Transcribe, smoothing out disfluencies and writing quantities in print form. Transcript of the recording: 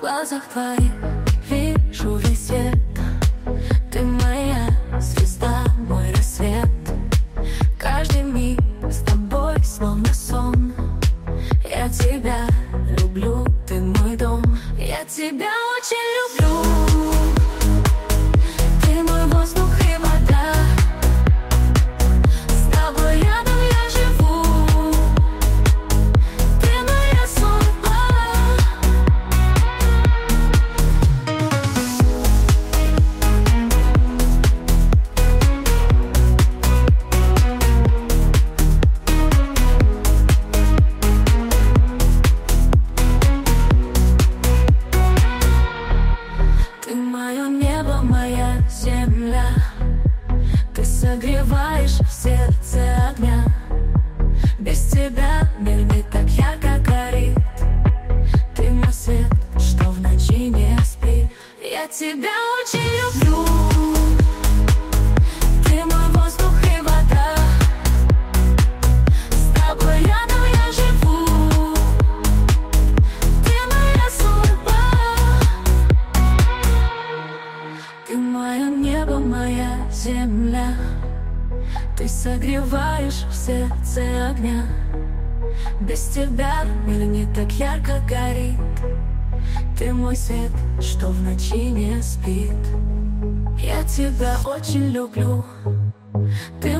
глазах твоих вижу весь свет. Ты моя звезда, мой рассвет. Каждый миг с тобой словно сон. Я тебя люблю, ты мой дом. Я тебя очень люблю. Ты мой воздух и вода. С тобой рядом я живу. Ты моя судьба. Ты мое небо, моя земля. Ты согреваешь в сердце огня. Без тебя мир не так ярко горит. Ты мой свет, что в ночи не спит. Я тебя очень люблю. Ты мой воздух и вода. С тобой рядом я живу. Ты моя судьба. Ты мое небо, моя земля. Ты согреваешь в сердце огня. Без тебя мир не так ярко горит. Ты мой свет, что в ночи не спит. Я тебя очень люблю. Ты